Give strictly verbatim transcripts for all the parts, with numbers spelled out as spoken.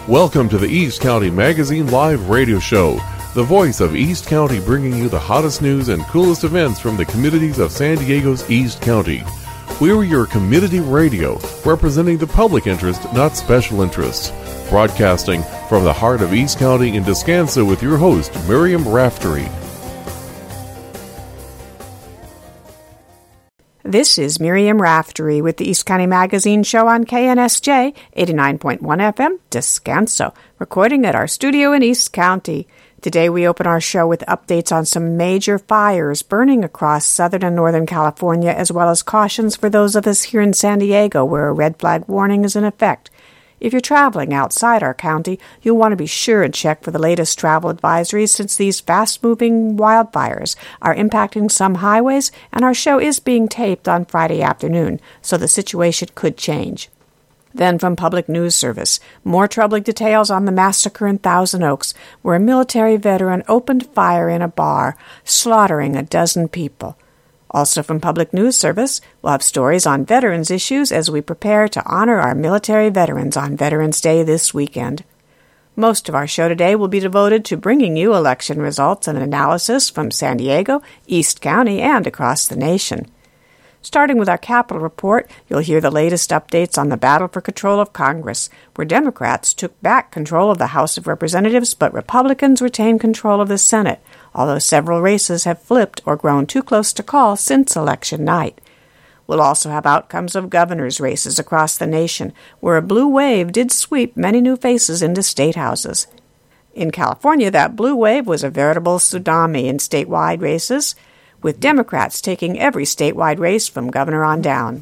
Welcome to the East County Magazine Live Radio Show, the voice of East County, bringing you the hottest news and coolest events from the communities of San Diego's East County. We're your community radio, representing the public interest, not special interests. Broadcasting from the heart of East County in Descanso with your host, Miriam Raftery. This is Miriam Raftery with the East County Magazine Show on K N S J eighty-nine point one F M, Descanso, recording at our studio in East County. Today we open our show with updates on some major fires burning across southern and northern California, as well as cautions for those of us here in San Diego where a red flag warning is in effect. If you're traveling outside our county, you'll want to be sure and check for the latest travel advisories, since these fast-moving wildfires are impacting some highways, and our show is being taped on Friday afternoon, so the situation could change. Then from Public News Service, more troubling details on the massacre in Thousand Oaks, where a military veteran opened fire in a bar, slaughtering a dozen people. Also from Public News Service, we'll have stories on veterans issues as we prepare to honor our military veterans on Veterans Day this weekend. Most of our show today will be devoted to bringing you election results and analysis from San Diego, East County, and across the nation. Starting with our Capitol Report, you'll hear the latest updates on the battle for control of Congress, where Democrats took back control of the House of Representatives, but Republicans retained control of the Senate, although several races have flipped or grown too close to call since election night. We'll also have outcomes of governors' races across the nation, where a blue wave did sweep many new faces into state houses. In California, that blue wave was a veritable tsunami in statewide races, with Democrats taking every statewide race from governor on down.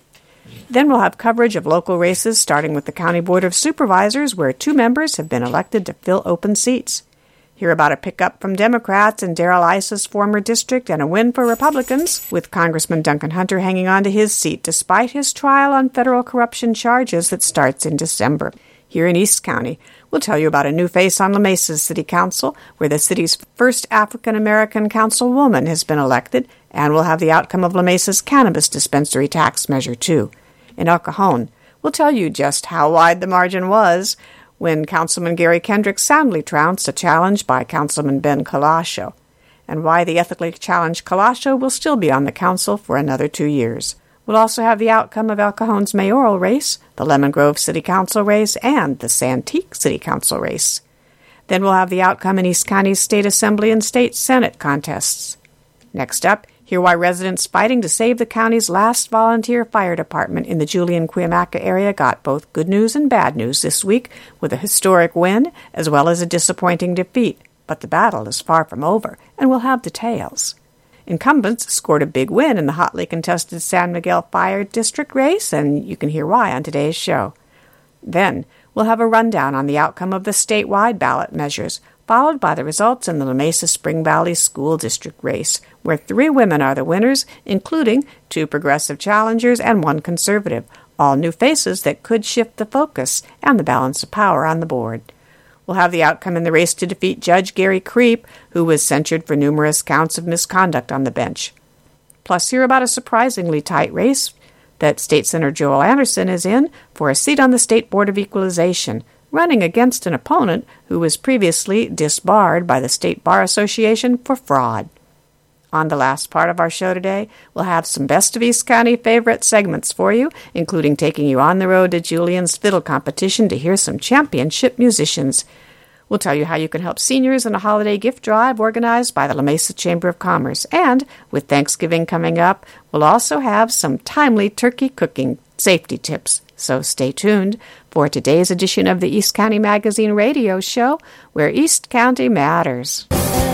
Then we'll have coverage of local races, starting with the County Board of Supervisors, where two members have been elected to fill open seats. Hear about a pickup from Democrats in Darrell Issa's former district and a win for Republicans, with Congressman Duncan Hunter hanging on to his seat despite his trial on federal corruption charges that starts in December. Here in East County, we'll tell you about a new face on La Mesa's City Council, where the city's first African-American councilwoman has been elected, and we'll have the outcome of La Mesa's cannabis dispensary tax measure, too. In El Cajon, we'll tell you just how wide the margin was when Councilman Gary Kendrick soundly trounced a challenge by Councilman Ben Colascio, and why the ethically challenged Colascio will still be on the council for another two years. We'll also have the outcome of El Cajon's mayoral race, the Lemon Grove City Council race, and the Santique City Council race. Then we'll have the outcome in East County's State Assembly and State Senate contests. Next up, hear why residents fighting to save the county's last volunteer fire department in the Julian-Cuyamaca area got both good news and bad news this week, with a historic win as well as a disappointing defeat. But the battle is far from over, and we'll have details. Incumbents scored a big win in the hotly contested San Miguel Fire District race, and you can hear why on today's show. Then, we'll have a rundown on the outcome of the statewide ballot measures, followed by the results in the La Mesa Spring Valley School District race, where three women are the winners, including two progressive challengers and one conservative, all new faces that could shift the focus and the balance of power on the board. We'll have the outcome in the race to defeat Judge Gary Creep, who was censured for numerous counts of misconduct on the bench. Plus, hear about a surprisingly tight race that State Senator Joel Anderson is in for a seat on the State Board of Equalization, running against an opponent who was previously disbarred by the State Bar Association for fraud. On the last part of our show today, we'll have some Best of East County favorite segments for you, including taking you on the road to Julian's Fiddle Competition to hear some championship musicians. We'll tell you how you can help seniors in a holiday gift drive organized by the La Mesa Chamber of Commerce. And, with Thanksgiving coming up, we'll also have some timely turkey cooking safety tips. So stay tuned for today's edition of the East County Magazine Radio Show, where East County matters.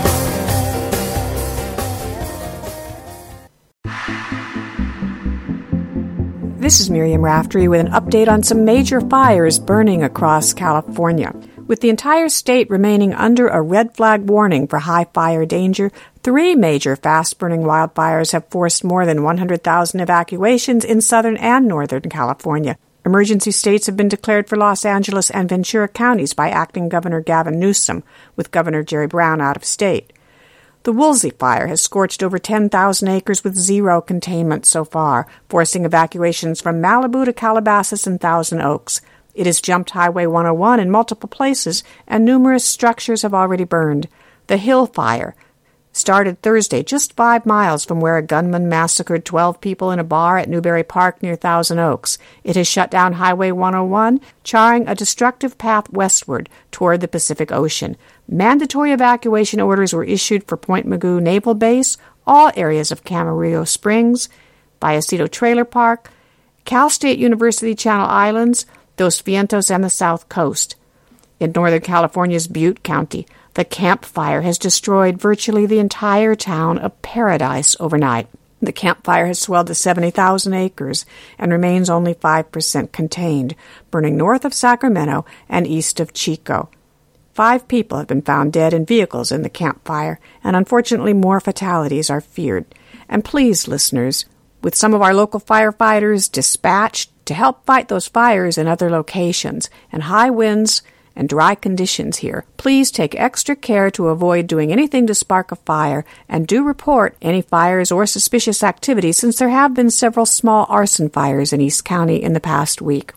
This is Miriam Raftery with an update on some major fires burning across California. With the entire state remaining under a red flag warning for high fire danger, three major fast-burning wildfires have forced more than one hundred thousand evacuations in southern and northern California. Emergency states have been declared for Los Angeles and Ventura counties by acting Governor Gavin Newsom, with Governor Jerry Brown out of state. The Woolsey Fire has scorched over ten thousand acres with zero containment so far, forcing evacuations from Malibu to Calabasas and Thousand Oaks. It has jumped Highway one oh one in multiple places, and numerous structures have already burned. The Hill Fire started Thursday just five miles from where a gunman massacred twelve people in a bar at Newberry Park near Thousand Oaks. It has shut down Highway one oh one, charring a destructive path westward toward the Pacific Ocean. Mandatory evacuation orders were issued for Point Mugu Naval Base, all areas of Camarillo Springs, Vallecito Trailer Park, Cal State University Channel Islands, Dos Vientos, and the South Coast. In Northern California's Butte County, the Camp Fire has destroyed virtually the entire town of Paradise overnight. The Camp Fire has swelled to seventy thousand acres and remains only five percent contained, burning north of Sacramento and east of Chico. Five people have been found dead in vehicles in the Camp Fire, and unfortunately more fatalities are feared. And please, listeners, with some of our local firefighters dispatched to help fight those fires in other locations, and high winds and dry conditions here, please take extra care to avoid doing anything to spark a fire, and do report any fires or suspicious activity, since there have been several small arson fires in East County in the past week.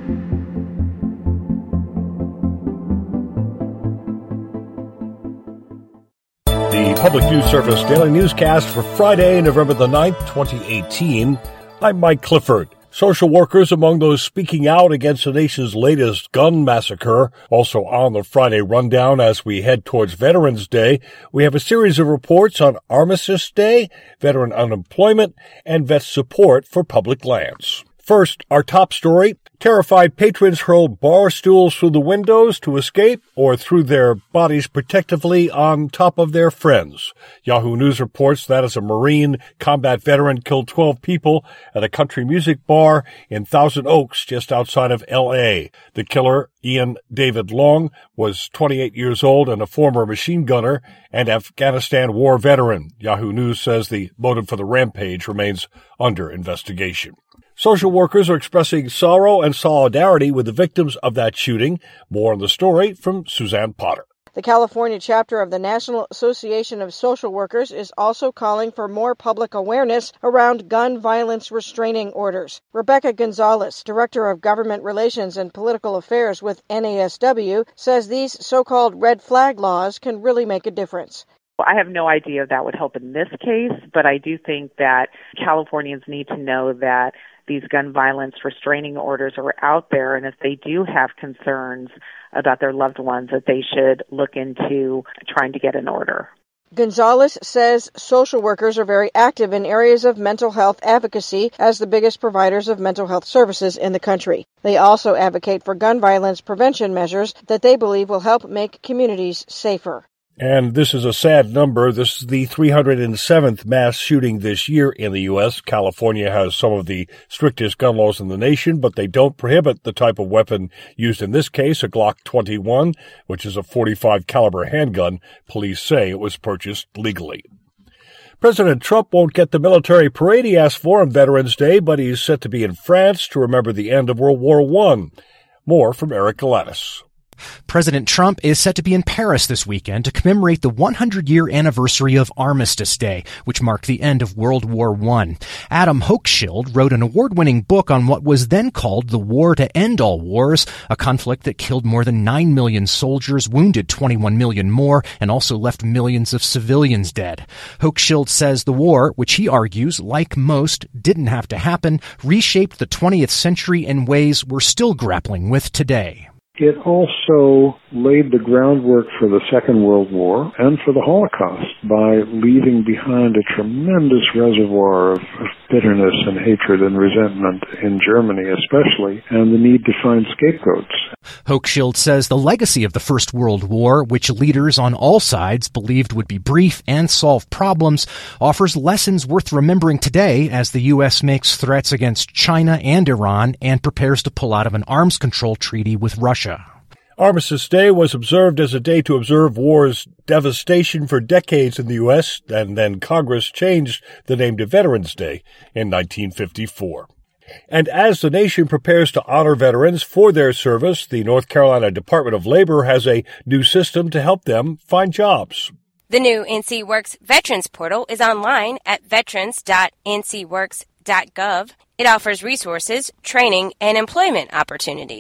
The Public News Service Daily Newscast for Friday, November the ninth, twenty eighteen. I'm Mike Clifford. Social workers among those speaking out against the nation's latest gun massacre. Also on the Friday rundown as we head towards Veterans Day, we have a series of reports on Armistice Day, veteran unemployment, and vet support for public lands. First, our top story. Terrified patrons hurled bar stools through the windows to escape or threw their bodies protectively on top of their friends. Yahoo News reports that as a Marine combat veteran killed twelve people at a country music bar in Thousand Oaks just outside of L A. The killer, Ian David Long, was twenty-eight years old and a former machine gunner and Afghanistan war veteran. Yahoo News says the motive for the rampage remains under investigation. Social workers are expressing sorrow and solidarity with the victims of that shooting. More on the story from Suzanne Potter. The California chapter of the National Association of Social Workers is also calling for more public awareness around gun violence restraining orders. Rebecca Gonzalez, Director of Government Relations and Political Affairs with N A S W, says these so-called red flag laws can really make a difference. I have no idea if that would help in this case, but I do think that Californians need to know that these gun violence restraining orders are out there, and if they do have concerns about their loved ones, that they should look into trying to get an order. Gonzalez says social workers are very active in areas of mental health advocacy as the biggest providers of mental health services in the country. They also advocate for gun violence prevention measures that they believe will help make communities safer. And this is a sad number. This is the three hundred seventh mass shooting this year in the U S. California has some of the strictest gun laws in the nation, but they don't prohibit the type of weapon used in this case, a Glock twenty-one, which is a forty-five caliber handgun. Police say it was purchased legally. President Trump won't get the military parade he asked for on Veterans Day, but he's set to be in France to remember the end of World War One. More from Eric Galanis. President Trump is set to be in Paris this weekend to commemorate the hundred-year anniversary of Armistice Day, which marked the end of World War One. Adam Hochschild wrote an award-winning book on what was then called the War to End All Wars, a conflict that killed more than nine million soldiers, wounded twenty-one million more, and also left millions of civilians dead. Hochschild says the war, which he argues, like most, didn't have to happen, reshaped the twentieth century in ways we're still grappling with today. It also laid the groundwork for the Second World War and for the Holocaust by leaving behind a tremendous reservoir of, of bitterness and hatred and resentment in Germany especially, and the need to find scapegoats. Hochschild says the legacy of the First World War, which leaders on all sides believed would be brief and solve problems, offers lessons worth remembering today as the U S makes threats against China and Iran and prepares to pull out of an arms control treaty with Russia. Armistice Day was observed as a day to observe war's devastation for decades in the U S, and then Congress changed the name to Veterans Day in nineteen fifty-four. And as the nation prepares to honor veterans for their service, the North Carolina Department of Labor has a new system to help them find jobs. The new N C Works Veterans Portal is online at veterans dot n c works dot gov. It offers resources, training, and employment opportunities.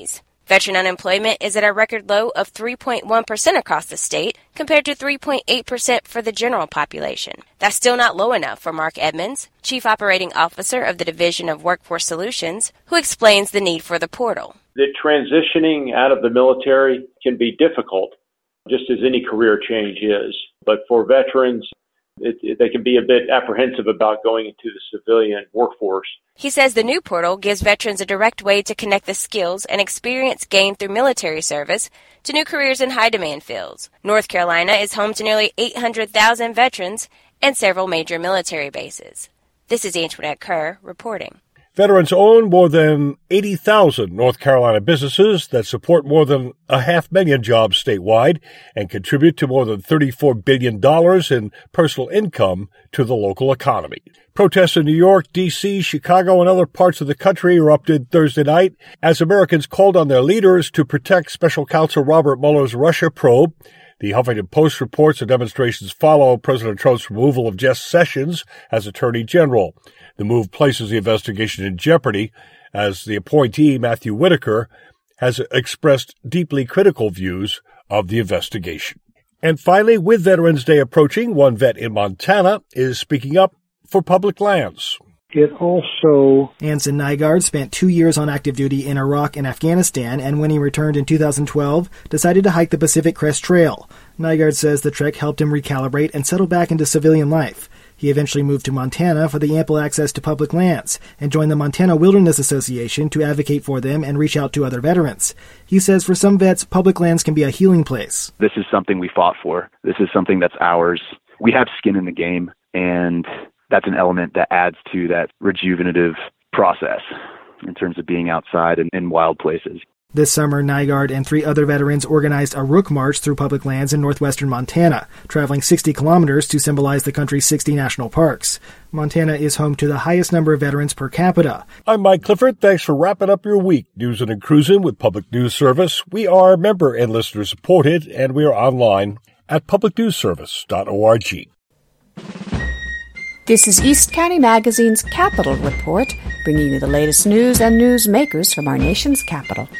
Veteran unemployment is at a record low of three point one percent across the state, compared to three point eight percent for the general population. That's still not low enough for Mark Edmonds, Chief Operating Officer of the Division of Workforce Solutions, who explains the need for the portal. The transitioning out of the military can be difficult, just as any career change is. But for veterans, It, it, they can be a bit apprehensive about going into the civilian workforce. He says the new portal gives veterans a direct way to connect the skills and experience gained through military service to new careers in high-demand fields. North Carolina is home to nearly eight hundred thousand veterans and several major military bases. This is Antoinette Kerr reporting. Veterans own more than eighty thousand North Carolina businesses that support more than a half million jobs statewide and contribute to more than thirty-four billion dollars in personal income to the local economy. Protests in New York, D C, Chicago, and other parts of the country erupted Thursday night as Americans called on their leaders to protect Special Counsel Robert Mueller's Russia probe. The Huffington Post reports the demonstrations follow President Trump's removal of Jeff Sessions as Attorney General. The move places the investigation in jeopardy, as the appointee, Matthew Whitaker, has expressed deeply critical views of the investigation. And finally, with Veterans Day approaching, one vet in Montana is speaking up for public lands. It also... Anson Nygaard spent two years on active duty in Iraq and Afghanistan, and when he returned in two thousand twelve, decided to hike the Pacific Crest Trail. Nygaard says the trek helped him recalibrate and settle back into civilian life. He eventually moved to Montana for the ample access to public lands and joined the Montana Wilderness Association to advocate for them and reach out to other veterans. He says for some vets, public lands can be a healing place. This is something we fought for. This is something that's ours. We have skin in the game, and that's an element that adds to that rejuvenative process in terms of being outside and in wild places. This summer, Nygaard and three other veterans organized a Rook March through public lands in northwestern Montana, traveling sixty kilometers to symbolize the country's sixty national parks. Montana is home to the highest number of veterans per capita. I'm Mike Clifford. Thanks for wrapping up your week. Newsin' and Cruisin' with Public News Service. We are member and listener supported, and we are online at public news service dot org. This is East County Magazine's Capital Report, bringing you the latest news and newsmakers from our nation's capital.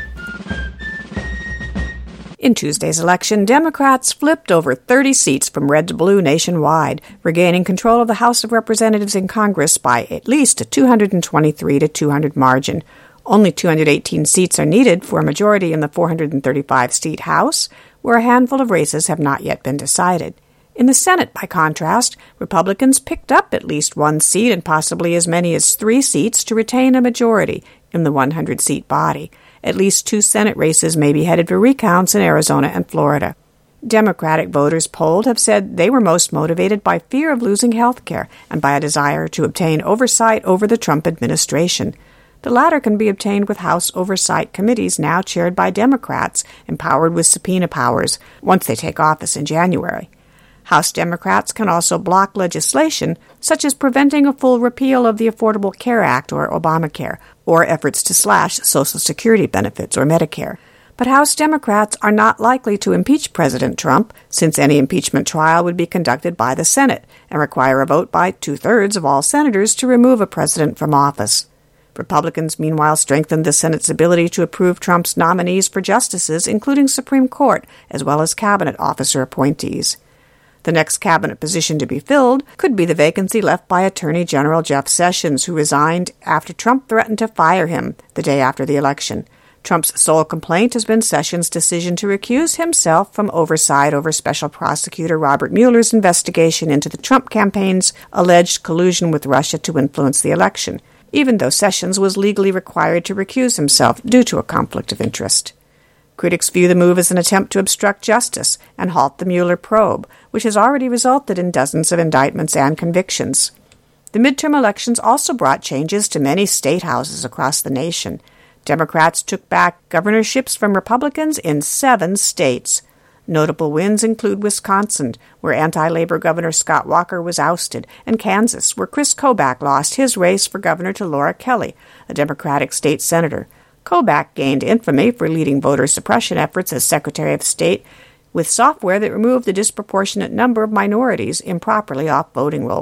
In Tuesday's election, Democrats flipped over thirty seats from red to blue nationwide, regaining control of the House of Representatives in Congress by at least a two hundred twenty-three to two hundred margin. Only two hundred eighteen seats are needed for a majority in the four hundred thirty-five seat House, where a handful of races have not yet been decided. In the Senate, by contrast, Republicans picked up at least one seat and possibly as many as three seats to retain a majority in the one hundred seat body. At least two Senate races may be headed for recounts in Arizona and Florida. Democratic voters polled have said they were most motivated by fear of losing health care and by a desire to obtain oversight over the Trump administration. The latter can be obtained with House oversight committees now chaired by Democrats, empowered with subpoena powers, once they take office in January. House Democrats can also block legislation, such as preventing a full repeal of the Affordable Care Act or Obamacare, or efforts to slash Social Security benefits or Medicare. But House Democrats are not likely to impeach President Trump, since any impeachment trial would be conducted by the Senate and require a vote by two-thirds of all senators to remove a president from office. Republicans, meanwhile, strengthened the Senate's ability to approve Trump's nominees for justices, including Supreme Court, as well as cabinet officer appointees. The next cabinet position to be filled could be the vacancy left by Attorney General Jeff Sessions, who resigned after Trump threatened to fire him the day after the election. Trump's sole complaint has been Sessions' decision to recuse himself from oversight over Special Prosecutor Robert Mueller's investigation into the Trump campaign's alleged collusion with Russia to influence the election, even though Sessions was legally required to recuse himself due to a conflict of interest. Critics view the move as an attempt to obstruct justice and halt the Mueller probe, which has already resulted in dozens of indictments and convictions. The midterm elections also brought changes to many state houses across the nation. Democrats took back governorships from Republicans in seven states. Notable wins include Wisconsin, where anti-labor Governor Scott Walker was ousted, and Kansas, where Chris Kobach lost his race for governor to Laura Kelly, a Democratic state senator. Kobach gained infamy for leading voter suppression efforts as Secretary of State with software that removed the disproportionate number of minorities improperly off voting rolls.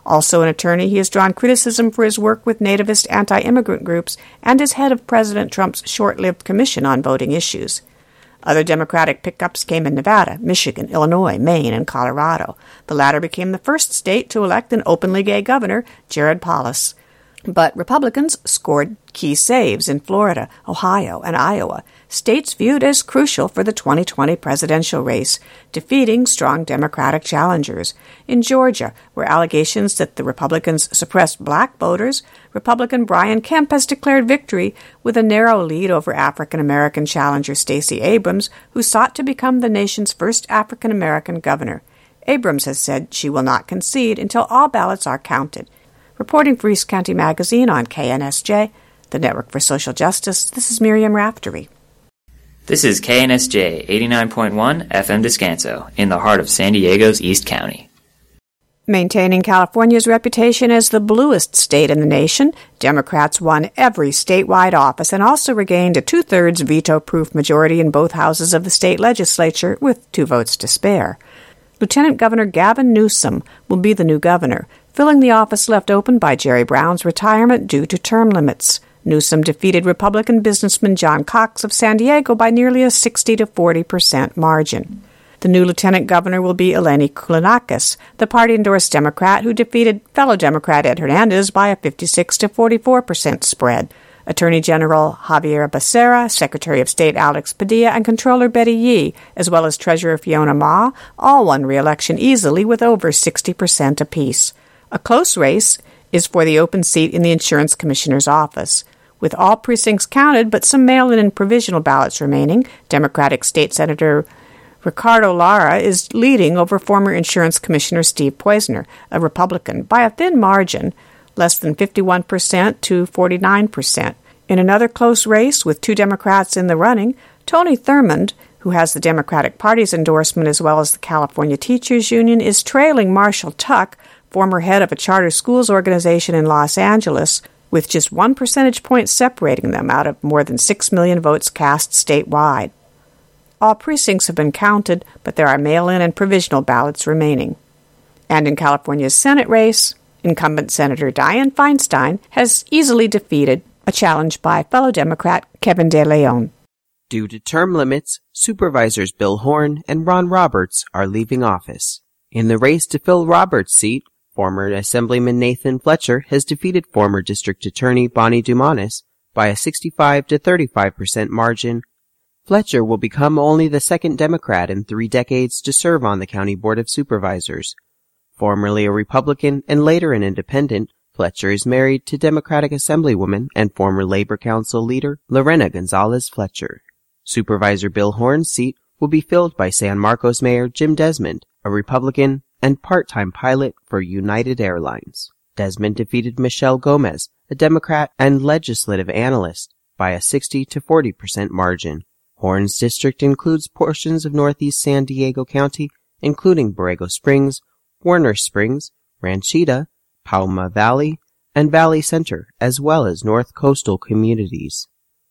Also an attorney, he has drawn criticism for his work with nativist anti-immigrant groups and is head of President Trump's short-lived Commission on Voting Issues. Other Democratic pickups came in Nevada, Michigan, Illinois, Maine, and Colorado. The latter became the first state to elect an openly gay governor, Jared Polis. But Republicans scored key saves in Florida, Ohio, and Iowa, states viewed as crucial for the twenty twenty presidential race, defeating strong Democratic challengers. In Georgia, where allegations that the Republicans suppressed black voters, Republican Brian Kemp has declared victory with a narrow lead over African-American challenger Stacey Abrams, who sought to become the nation's first African-American governor. Abrams has said she will not concede until all ballots are counted. Reporting for East County Magazine on K N S J, the Network for Social Justice, this is Miriam Raftery. This is K N S J eighty-nine point one F M Descanso, in the heart of San Diego's East County. Maintaining California's reputation as the bluest state in the nation, Democrats won every statewide office and also regained a two-thirds veto-proof majority in both houses of the state legislature, with two votes to spare. Lieutenant Governor Gavin Newsom will be the new governor, filling the office left open by Jerry Brown's retirement due to term limits. Newsom defeated Republican businessman John Cox of San Diego by nearly a sixty to forty percent margin. The new lieutenant governor will be Eleni Kounalakis, the party-endorsed Democrat who defeated fellow Democrat Ed Hernandez by a fifty-six to forty-four percent spread. Attorney General Javier Becerra, Secretary of State Alex Padilla, and Controller Betty Yee, as well as Treasurer Fiona Ma, all won re-election easily with over sixty percent apiece. A close race is for the open seat in the Insurance Commissioner's office. With all precincts counted but some mail-in and provisional ballots remaining, Democratic State Senator Ricardo Lara is leading over former Insurance Commissioner Steve Poizner, a Republican, by a thin margin, less than fifty-one percent to forty-nine percent. In another close race with two Democrats in the running, Tony Thurmond, who has the Democratic Party's endorsement as well as the California Teachers Union, is trailing Marshall Tuck, former head of a charter schools organization in Los Angeles, with just one percentage point separating them out of more than six million votes cast statewide. All precincts have been counted, but there are mail-in and provisional ballots remaining. And in California's Senate race, incumbent Senator Dianne Feinstein has easily defeated a challenge by fellow Democrat Kevin De Leon. Due to term limits, Supervisors Bill Horn and Ron Roberts are leaving office. In the race to fill Roberts' seat, former Assemblyman Nathan Fletcher has defeated former District Attorney Bonnie Dumanis by a sixty-five to thirty-five percent margin. Fletcher will become only the second Democrat in three decades to serve on the County Board of Supervisors. Formerly a Republican and later an independent, Fletcher is married to Democratic Assemblywoman and former Labor Council leader Lorena Gonzalez Fletcher. Supervisor Bill Horn's seat will be filled by San Marcos Mayor Jim Desmond, a Republican and part-time pilot for United Airlines. Desmond defeated Michelle Gomez, a Democrat and legislative analyst, by a sixty to forty percent margin. Horn's district includes portions of northeast San Diego County, including Borrego Springs, Warner Springs, Ranchita, Palma Valley, and Valley Center, as well as north coastal communities.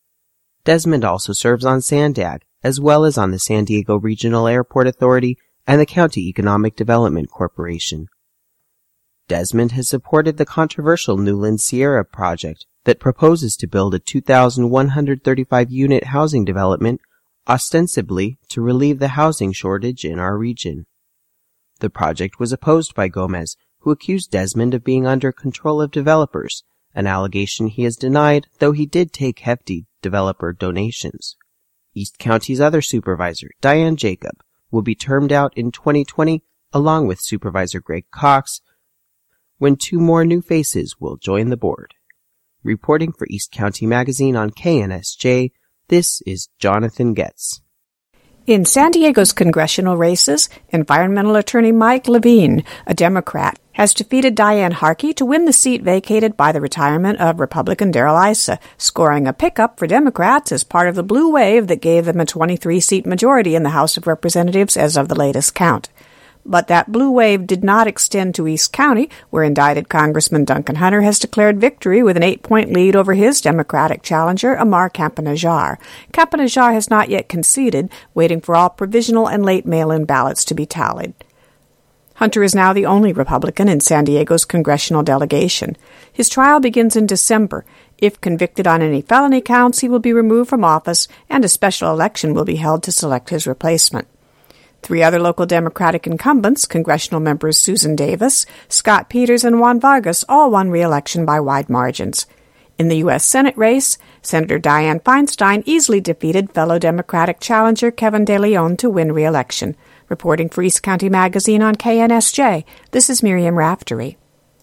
Desmond also serves on SANDAG, as well as on the San Diego Regional Airport Authority and the County Economic Development Corporation. Desmond has supported the controversial Newland Sierra project that proposes to build a two thousand one hundred thirty-five unit housing development, ostensibly to relieve the housing shortage in our region. The project was opposed by Gomez, who accused Desmond of being under control of developers, an allegation he has denied, though he did take hefty developer donations. East County's other supervisor, Diane Jacob, will be termed out in twenty twenty, along with Supervisor Greg Cox, when two more new faces will join the board. Reporting for East County Magazine on K N S J, this is Jonathan Getz. In San Diego's congressional races, environmental attorney Mike Levine, a Democrat, has defeated Diane Harkey to win the seat vacated by the retirement of Republican Darrell Issa, scoring a pickup for Democrats as part of the blue wave that gave them a twenty-three seat majority in the House of Representatives as of the latest count. But that blue wave did not extend to East County, where indicted Congressman Duncan Hunter has declared victory with an eight-point lead over his Democratic challenger, Amar Campa-Najjar. Campa-Najjar has not yet conceded, waiting for all provisional and late mail-in ballots to be tallied. Hunter is now the only Republican in San Diego's congressional delegation. His trial begins in December. If convicted on any felony counts, he will be removed from office, and a special election will be held to select his replacement. Three other local Democratic incumbents, congressional members Susan Davis, Scott Peters, and Juan Vargas, all won re-election by wide margins. In the U S Senate race, Senator Dianne Feinstein easily defeated fellow Democratic challenger Kevin De Leon to win re-election. Reporting for East County Magazine on K N S J, this is Miriam Raftery.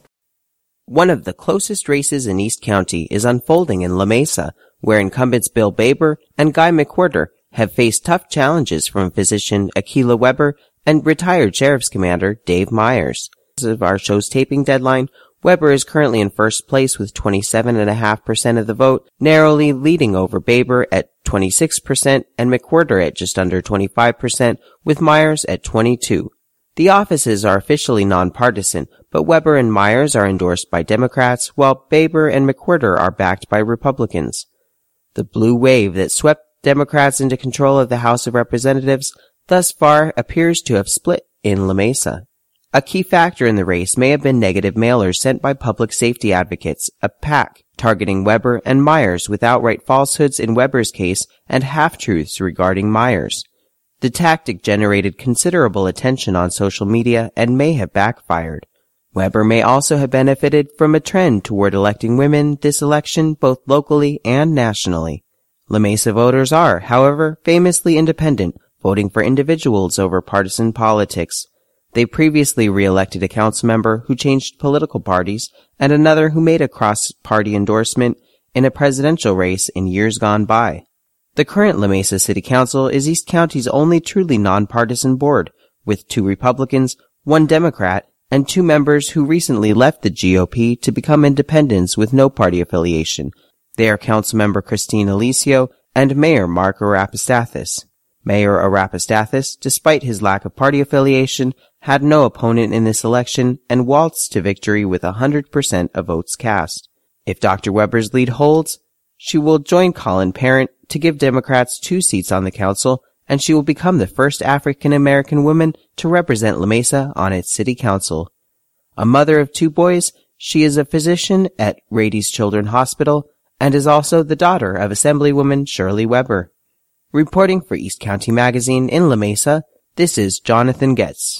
One of the closest races in East County is unfolding in La Mesa, where incumbents Bill Baber and Guy McWhirter have faced tough challenges from physician Akilah Weber and retired Sheriff's Commander Dave Myers. As of our show's taping deadline, Weber is currently in first place with twenty-seven point five percent of the vote, narrowly leading over Baber at twenty-six percent and McWhirter at just under twenty-five percent, with Myers at twenty-two percent. The offices are officially nonpartisan, but Weber and Myers are endorsed by Democrats, while Baber and McWhirter are backed by Republicans. The blue wave that swept Democrats into control of the House of Representatives thus far appears to have split in La Mesa. A key factor in the race may have been negative mailers sent by Public Safety Advocates, a PAC, targeting Weber and Myers with outright falsehoods in Weber's case and half-truths regarding Myers. The tactic generated considerable attention on social media and may have backfired. Weber may also have benefited from a trend toward electing women this election both locally and nationally. La Mesa voters are, however, famously independent, voting for individuals over partisan politics. They previously re-elected a council member who changed political parties and another who made a cross-party endorsement in a presidential race in years gone by. The current La Mesa City Council is East County's only truly nonpartisan board, with two Republicans, one Democrat, and two members who recently left the G O P to become independents with no party affiliation. They are Councilmember Christine Alicio and Mayor Mark Arapastathis. Mayor Arapastathis, despite his lack of party affiliation, had no opponent in this election and waltzed to victory with one hundred percent of votes cast. If Doctor Weber's lead holds, she will join Colin Parent to give Democrats two seats on the council, and she will become the first African-American woman to represent La Mesa on its city council. A mother of two boys, she is a physician at Rady's Children's Hospital and is also the daughter of Assemblywoman Shirley Weber. Reporting for East County Magazine in La Mesa, this is Jonathan Getz.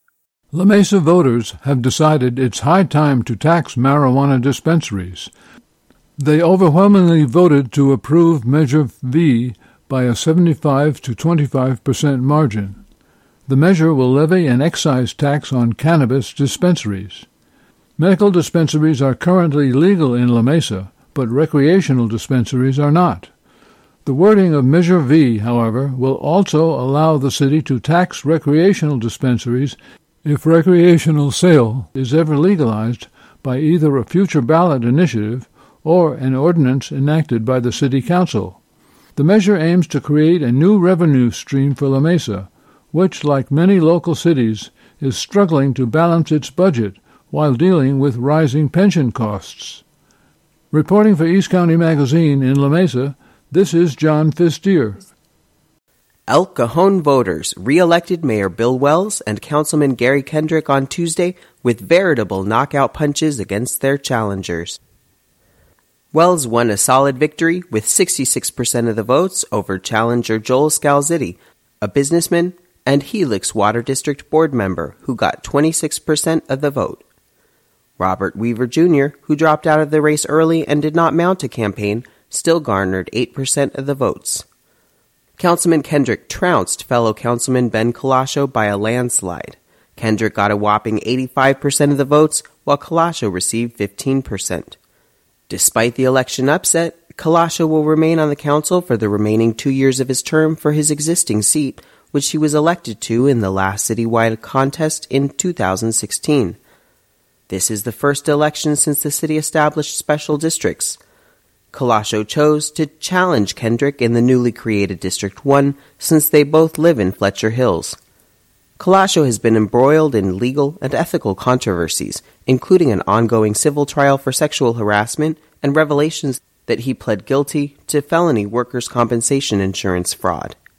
La Mesa voters have decided it's high time to tax marijuana dispensaries. They overwhelmingly voted to approve Measure V by a seventy-five to twenty-five percent margin. The measure will levy an excise tax on cannabis dispensaries. Medical dispensaries are currently legal in La Mesa, but recreational dispensaries are not. The wording of Measure V, however, will also allow the city to tax recreational dispensaries if recreational sale is ever legalized by either a future ballot initiative or an ordinance enacted by the City Council. The measure aims to create a new revenue stream for La Mesa, which, like many local cities, is struggling to balance its budget while dealing with rising pension costs. Reporting for East County Magazine in La Mesa, this is John Fistier. El Cajon voters re-elected Mayor Bill Wells and Councilman Gary Kendrick on Tuesday with veritable knockout punches against their challengers. Wells won a solid victory with sixty-six percent of the votes over challenger Joel Scalzitti, a businessman and Helix Water District board member who got twenty-six percent of the vote. Robert Weaver Junior, who dropped out of the race early and did not mount a campaign, still garnered eight percent of the votes. Councilman Kendrick trounced fellow Councilman Ben Colascio by a landslide. Kendrick got a whopping eighty-five percent of the votes, while Colascio received fifteen percent. Despite the election upset, Colascio will remain on the council for the remaining two years of his term for his existing seat, which he was elected to in the last citywide contest in two thousand sixteen. This is the first election since the city established special districts. Colascio chose to challenge Kendrick in the newly created District one since they both live in Fletcher Hills. Colascio has been embroiled in legal and ethical controversies, including an ongoing civil trial for sexual harassment and revelations that he pled guilty to felony workers' compensation insurance fraud.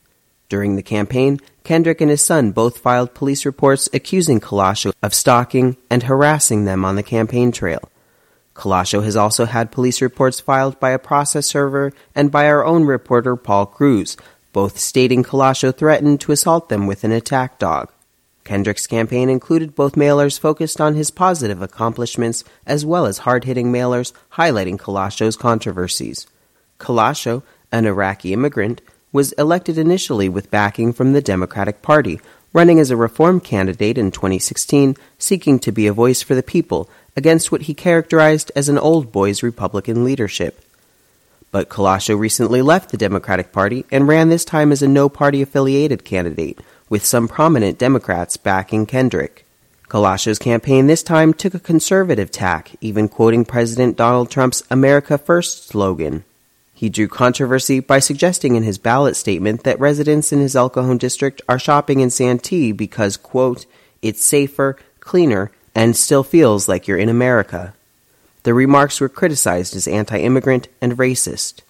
During the campaign, Kendrick and his son both filed police reports accusing Colascio of stalking and harassing them on the campaign trail. Colascio has also had police reports filed by a process server and by our own reporter Paul Cruz, both stating Colascio threatened to assault them with an attack dog. Kendrick's campaign included both mailers focused on his positive accomplishments as well as hard-hitting mailers highlighting Colaccio's controversies. Colascio, an Iraqi immigrant, was elected initially with backing from the Democratic Party, running as a reform candidate in twenty sixteen, seeking to be a voice for the people against what he characterized as an old boys Republican leadership. But Colascio recently left the Democratic Party and ran this time as a no-party affiliated candidate, with some prominent Democrats backing Kendrick. Colaccio's campaign this time took a conservative tack, even quoting President Donald Trump's America First slogan. He drew controversy by suggesting in his ballot statement that residents in his El Cajon district are shopping in Santee because, quote, it's safer, cleaner, and still feels like you're in America. The remarks were criticized as anti-immigrant and racist.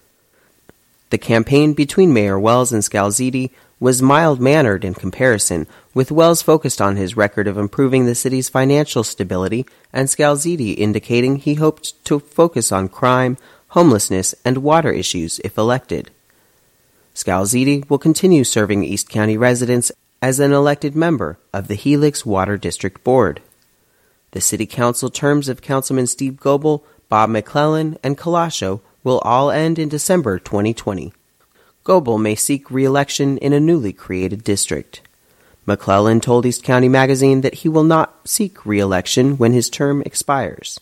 The campaign between Mayor Wells and Scalzitti was mild-mannered in comparison, with Wells focused on his record of improving the city's financial stability and Scalzitti indicating he hoped to focus on crime, homelessness, and water issues if elected. Scalzitti will continue serving East County residents as an elected member of the Helix Water District Board. The City Council terms of Councilman Steve Goebel, Bob McClellan, and Colascio will all end in December twenty twenty. Goebel may seek re-election in a newly created district. McClellan told East County Magazine that he will not seek re-election when his term expires.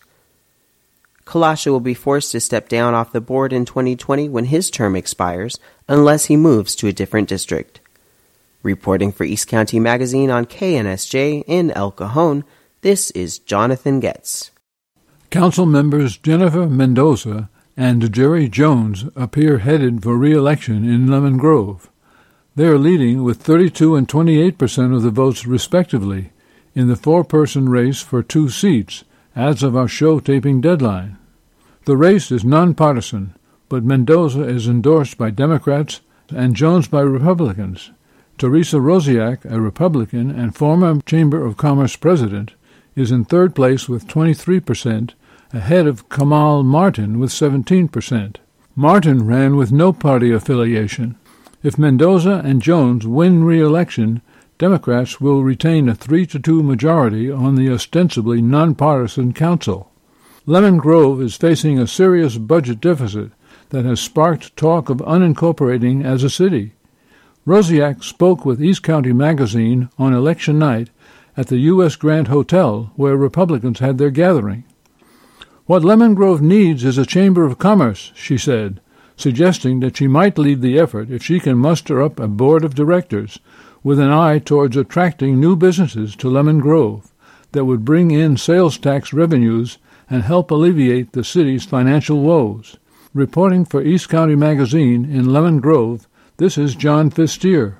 Colascio will be forced to step down off the board in twenty twenty when his term expires, unless he moves to a different district. Reporting for East County Magazine on K N S J in El Cajon, this is Jonathan Getz. Council members Jennifer Mendoza and Jerry Jones appear headed for re-election in Lemon Grove. They are leading with thirty-two and twenty-eight percent of the votes respectively in the four-person race for two seats, as of our show taping deadline. The race is nonpartisan, but Mendoza is endorsed by Democrats and Jones by Republicans. Teresa Rosiak, a Republican and former Chamber of Commerce president, is in third place with twenty-three percent, ahead of Kamal Martin with seventeen percent. Martin ran with no party affiliation. If Mendoza and Jones win re-election, Democrats will retain a three to two majority on the ostensibly nonpartisan council. Lemon Grove is facing a serious budget deficit that has sparked talk of unincorporating as a city. Rosiak spoke with East County Magazine on election night at the U S Grand Hotel, where Republicans had their gathering. What Lemon Grove needs is a Chamber of Commerce, she said, suggesting that she might lead the effort if she can muster up a board of directors with an eye towards attracting new businesses to Lemon Grove that would bring in sales tax revenues and help alleviate the city's financial woes. Reporting for East County Magazine in Lemon Grove, this is John Fistier.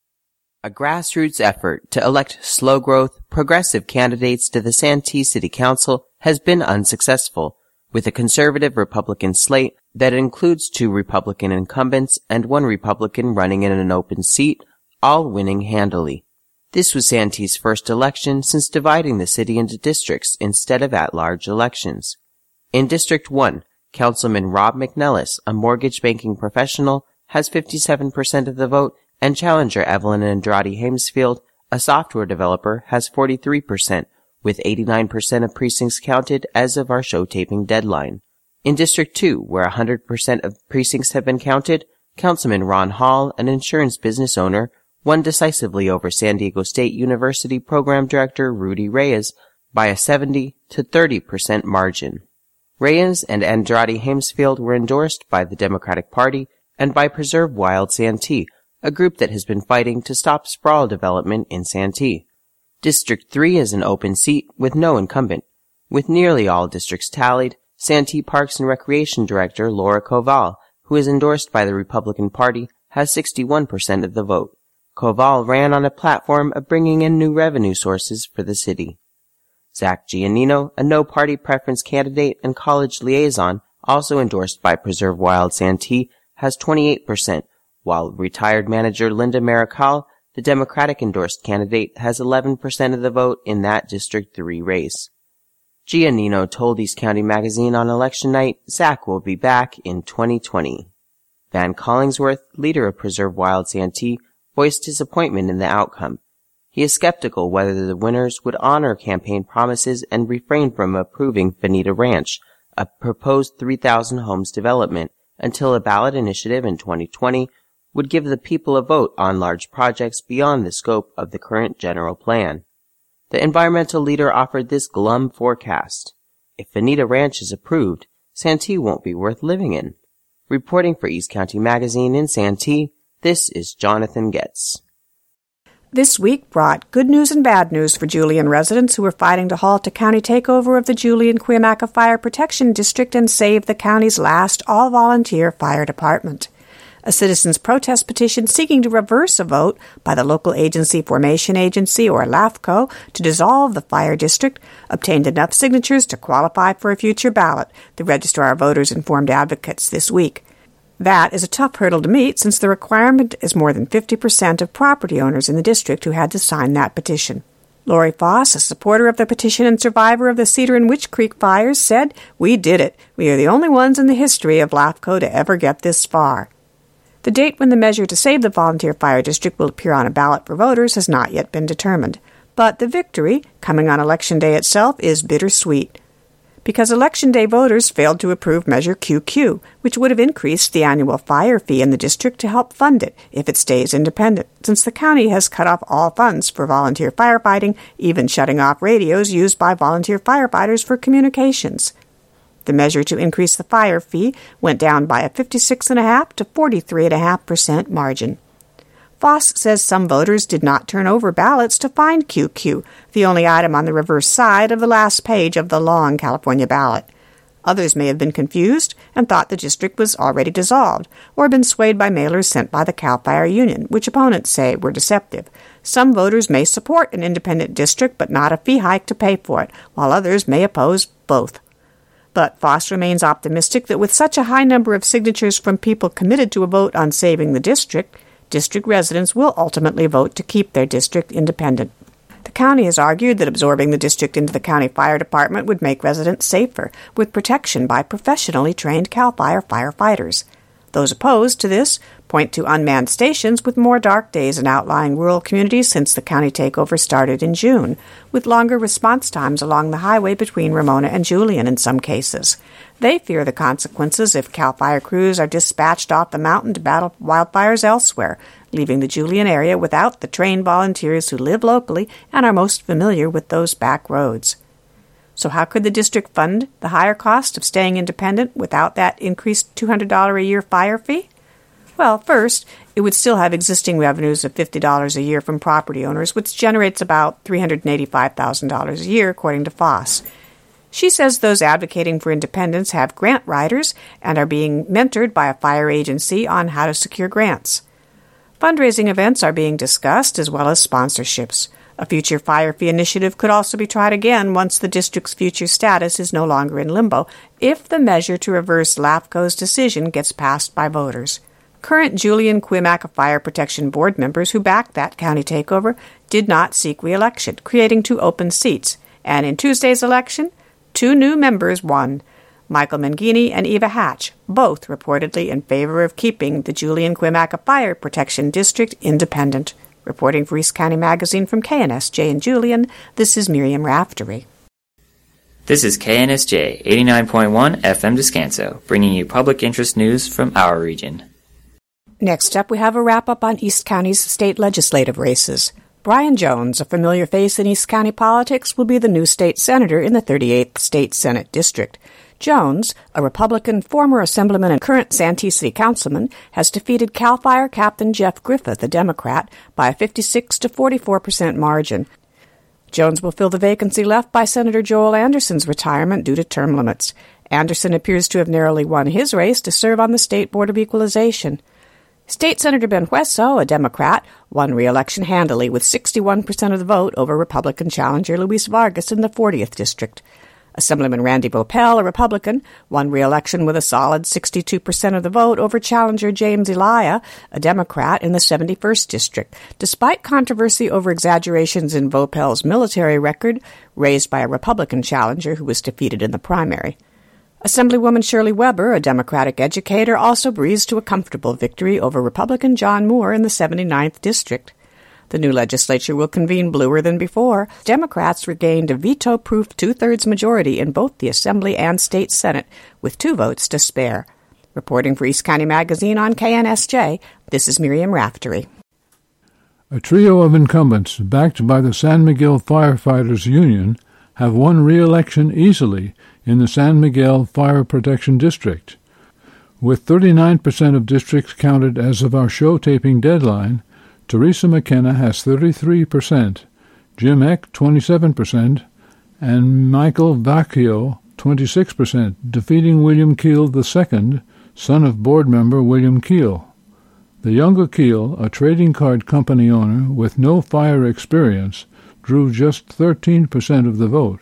A grassroots effort to elect slow-growth, progressive candidates to the Santee City Council has been unsuccessful, with a conservative Republican slate that includes two Republican incumbents and one Republican running in an open seat, all winning handily. This was Santee's first election since dividing the city into districts instead of at-large elections. In District one, Councilman Rob McNellis, a mortgage banking professional, has fifty-seven percent of the vote, and challenger Evelyn Andrade Hamesfield, a software developer, has forty-three percent, with eighty-nine percent of precincts counted as of our show taping deadline. In District two, where one hundred percent of precincts have been counted, Councilman Ron Hall, an insurance business owner, won decisively over San Diego State University Program Director Rudy Reyes by a seventy to thirty percent margin. Reyes and Andrade Hamesfield were endorsed by the Democratic Party and by Preserve Wild Santee, a group that has been fighting to stop sprawl development in Santee. District three is an open seat with no incumbent. With nearly all districts tallied, Santee Parks and Recreation Director Laura Koval, who is endorsed by the Republican Party, has sixty-one percent of the vote. Koval ran on a platform of bringing in new revenue sources for the city. Zach Giannino, a no-party preference candidate and college liaison, also endorsed by Preserve Wild Santee, has twenty-eight percent, while retired manager Linda Marichal, the Democratic-endorsed candidate, has eleven percent of the vote in that District three race. Giannino told East County Magazine on election night Zach will be back in twenty twenty. Van Collingsworth, leader of Preserve Wild Santee, voiced disappointment in the outcome. He is skeptical whether the winners would honor campaign promises and refrain from approving Bonita Ranch, a proposed three thousand homes development, until a ballot initiative in twenty twenty would give the people a vote on large projects beyond the scope of the current general plan. The environmental leader offered this glum forecast. If Bonita Ranch is approved, Santee won't be worth living in. Reporting for East County Magazine in Santee, this is Jonathan Getz. This week brought good news and bad news for Julian residents who are fighting to halt a county takeover of the Julian-Cuyamaca Fire Protection District and save the county's last all-volunteer fire department. A citizens' protest petition seeking to reverse a vote by the Local Agency Formation Agency, or LAFCO, to dissolve the fire district obtained enough signatures to qualify for a future ballot, the Registrar of Voters informed advocates this week. That is a tough hurdle to meet since the requirement is more than fifty percent of property owners in the district who had to sign that petition. Lori Foss, a supporter of the petition and survivor of the Cedar and Witch Creek fires, said, "We did it. We are the only ones in the history of LAFCO to ever get this far." The date when the measure to save the volunteer fire district will appear on a ballot for voters has not yet been determined. But the victory, coming on Election Day itself, is bittersweet. Because Election Day voters failed to approve Measure Q Q, which would have increased the annual fire fee in the district to help fund it if it stays independent, since the county has cut off all funds for volunteer firefighting, even shutting off radios used by volunteer firefighters for communications. The measure to increase the fire fee went down by a fifty-six point five to forty-three point five percent margin. Foss says some voters did not turn over ballots to find Q Q, the only item on the reverse side of the last page of the long California ballot. Others may have been confused and thought the district was already dissolved, or been swayed by mailers sent by the CAL FIRE Union, which opponents say were deceptive. Some voters may support an independent district but not a fee hike to pay for it, while others may oppose both. But Foss remains optimistic that with such a high number of signatures from people committed to a vote on saving the district, district residents will ultimately vote to keep their district independent. The county has argued that absorbing the district into the county fire department would make residents safer, with protection by professionally trained CAL FIRE firefighters. Those opposed to this point to unmanned stations with more dark days in outlying rural communities since the county takeover started in June, with longer response times along the highway between Ramona and Julian in some cases. They fear the consequences if CAL FIRE crews are dispatched off the mountain to battle wildfires elsewhere, leaving the Julian area without the trained volunteers who live locally and are most familiar with those back roads. So how could the district fund the higher cost of staying independent without that increased two hundred dollars a year fire fee? Well, first, it would still have existing revenues of fifty dollars a year from property owners, which generates about three hundred eighty-five thousand dollars a year, according to Foss. She says those advocating for independence have grant writers and are being mentored by a fire agency on how to secure grants. Fundraising events are being discussed, as well as sponsorships. A future fire fee initiative could also be tried again once the district's future status is no longer in limbo, if the measure to reverse LAFCO's decision gets passed by voters. Current Julian-Cuyamaca Fire Protection Board members who backed that county takeover did not seek re-election, creating two open seats. And in Tuesday's election, two new members won, Michael Mangini and Eva Hatch, both reportedly in favor of keeping the Julian-Cuyamaca Fire Protection District independent. Reporting for East County Magazine from K N S J in Julian, this is Miriam Raftery. This is K N S J eighty-nine point one F M Descanso, bringing you public interest news from our region. Next up, we have a wrap-up on East County's state legislative races. Brian Jones, a familiar face in East County politics, will be the new state senator in the thirty-eighth State Senate District. Jones, a Republican, former Assemblyman and current Santee City Councilman, has defeated CAL FIRE Captain Jeff Griffith, a Democrat, by a fifty-six to forty-four percent margin. Jones will fill the vacancy left by Senator Joel Anderson's retirement due to term limits. Anderson appears to have narrowly won his race to serve on the State Board of Equalization. State Senator Ben Hueso, a Democrat, won re-election handily with sixty-one percent of the vote over Republican challenger Luis Vargas in the fortieth District. Assemblyman Randy Voepel, a Republican, won re-election with a solid sixty-two percent of the vote over challenger James Elia, a Democrat, in the seventy-first District, despite controversy over exaggerations in Voepel's military record raised by a Republican challenger who was defeated in the primary. Assemblywoman Shirley Weber, a Democratic educator, also breezed to a comfortable victory over Republican John Moore in the seventy-ninth District. The new legislature will convene bluer than before. Democrats regained a veto-proof two-thirds majority in both the Assembly and State Senate, with two votes to spare. Reporting for East County Magazine on K N S J, this is Miriam Raftery. A trio of incumbents, backed by the San Miguel Firefighters Union, have won re-election easily in the San Miguel Fire Protection District. With thirty-nine percent of districts counted as of our show taping deadline, Teresa McKenna has thirty-three percent, Jim Eck twenty-seven percent, and Michael Vacchio twenty-six percent, defeating William Keel the Second, son of board member William Keel. The younger Keel, a trading card company owner with no fire experience, drew just thirteen percent of the vote.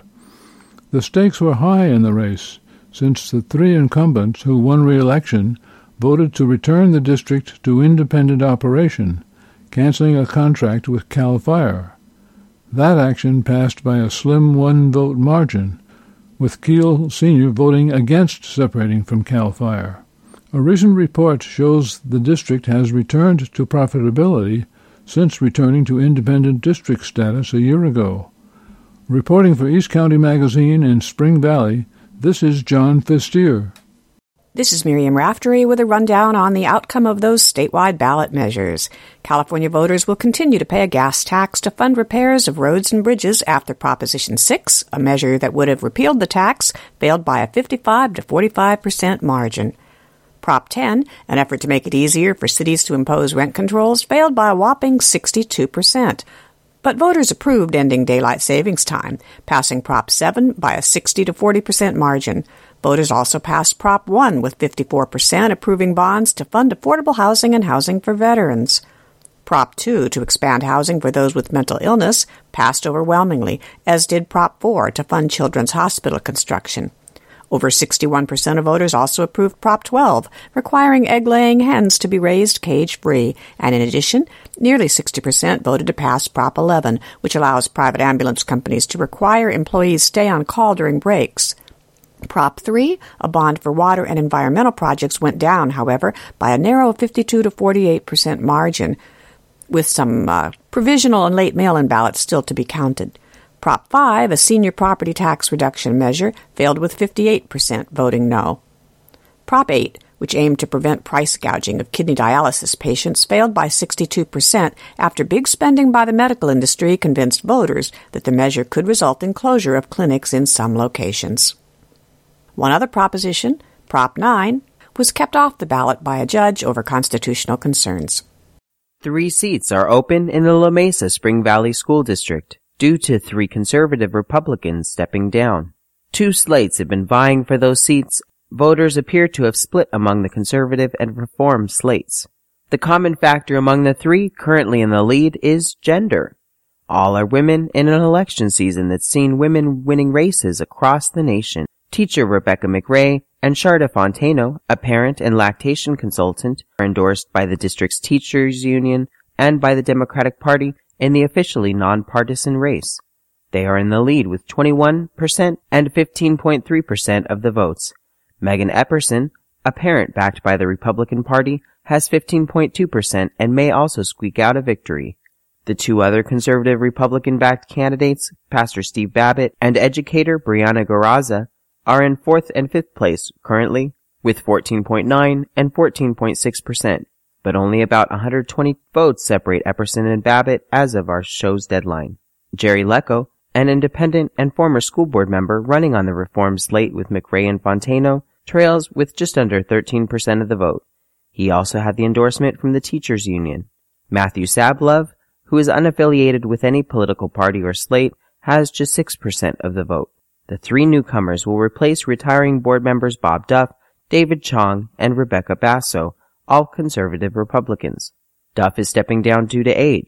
The stakes were high in the race, since the three incumbents who won re-election voted to return the district to independent operation, canceling a contract with CAL FIRE. That action passed by a slim one-vote margin, with Keel Senior voting against separating from CAL FIRE. A recent report shows the district has returned to profitability since returning to independent district status a year ago. Reporting for East County Magazine in Spring Valley, this is John Fistier. This is Miriam Raftery with a rundown on the outcome of those statewide ballot measures. California voters will continue to pay a gas tax to fund repairs of roads and bridges after Proposition six, a measure that would have repealed the tax, failed by a fifty-five to forty-five percent margin. Prop ten, an effort to make it easier for cities to impose rent controls, failed by a whopping sixty-two percent. But voters approved ending daylight savings time, passing Prop seven by a sixty to forty percent margin. Voters also passed Prop one with fifty-four percent approving bonds to fund affordable housing and housing for veterans. Prop two, to expand housing for those with mental illness, passed overwhelmingly, as did Prop four to fund children's hospital construction. Over sixty-one percent of voters also approved Prop twelve, requiring egg-laying hens to be raised cage-free, and in addition, nearly sixty percent voted to pass Prop eleven, which allows private ambulance companies to require employees stay on call during breaks. Prop three, a bond for water and environmental projects, went down, however, by a narrow fifty-two to forty-eight percent margin, with some uh, provisional and late mail-in ballots still to be counted. Prop five, a senior property tax reduction measure, failed with fifty-eight percent voting no. Prop eight, which aimed to prevent price gouging of kidney dialysis patients, failed by sixty-two percent after big spending by the medical industry convinced voters that the measure could result in closure of clinics in some locations. One other proposition, Prop nine, was kept off the ballot by a judge over constitutional concerns. Three seats are open in the La Mesa Spring Valley School District, due to three conservative Republicans stepping down. Two slates have been vying for those seats. Voters appear to have split among the conservative and reform slates. The common factor among the three currently in the lead is gender. All are women in an election season that's seen women winning races across the nation. Teacher Rebecca McRae and Sharda Fontano, a parent and lactation consultant, are endorsed by the district's teachers union and by the Democratic Party in the officially nonpartisan race. They are in the lead with twenty-one percent and fifteen point three percent of the votes. Megan Epperson, a parent backed by the Republican Party, has fifteen point two percent and may also squeak out a victory. The two other conservative Republican-backed candidates, Pastor Steve Babbitt and educator Brianna Garraza, are in fourth and fifth place currently with fourteen point nine and fourteen point six percent, but only about one hundred twenty votes separate Epperson and Babbitt as of our show's deadline. Jerry Lecco, an independent and former school board member running on the reform slate with McRae and Fontano, trails with just under thirteen percent of the vote. He also had the endorsement from the teachers union. Matthew Sablov, who is unaffiliated with any political party or slate, has just six percent of the vote. The three newcomers will replace retiring board members Bob Duff, David Chong, and Rebecca Basso, all conservative Republicans. Duff is stepping down due to age.